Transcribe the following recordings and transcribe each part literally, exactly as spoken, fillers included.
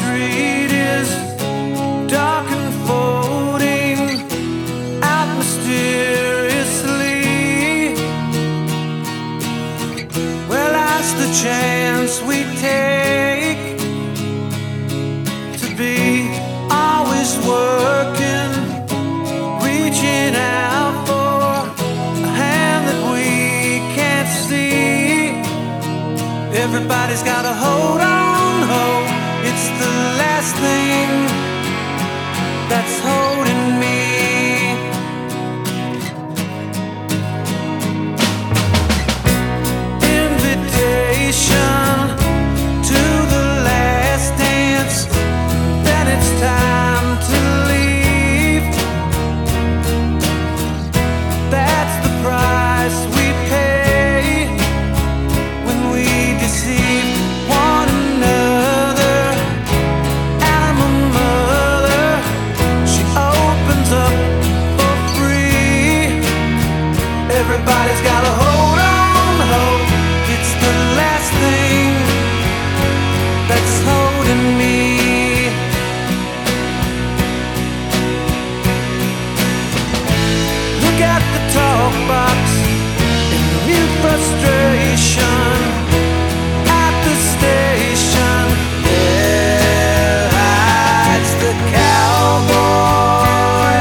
street is dark and folding out mysteriously. Well, that's the chance we take to be always working, reaching out for a hand that we can't see. Everybody's got a hold on hope. It's the last thing that's holding me. Invitation to the last dance, then it's time to leave. That's the price we pay when we deceive one another. And my mother, she opens up for free. Everybody's got a hold on hope. It's the last thing that's holding me. Look at the talk box in mute frustration at the station. There hides the cowboy.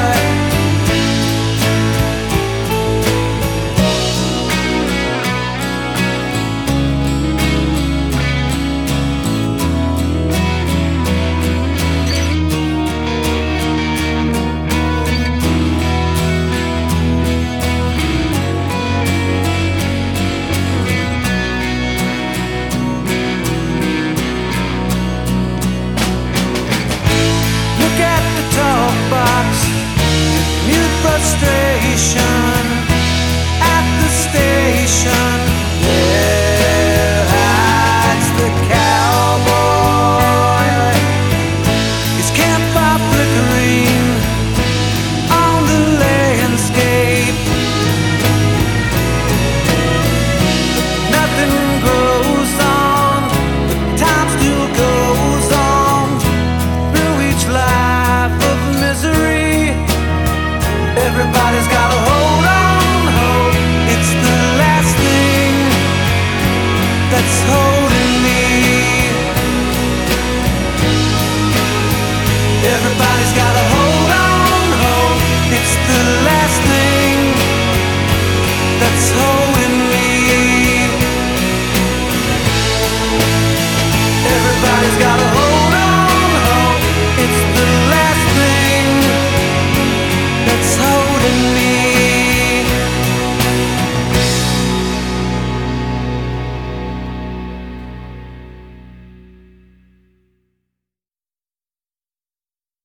Look at the talk box, mute frustration at the station. There hides the cowboy. His campfire flickering on the landscape. Nothing grows on, but time still goes on through each life of misery. Everybody's got a hold on hope. It's the last thing that's holding me. Everybody's got a hold on hope. It's the last thing that's holding me.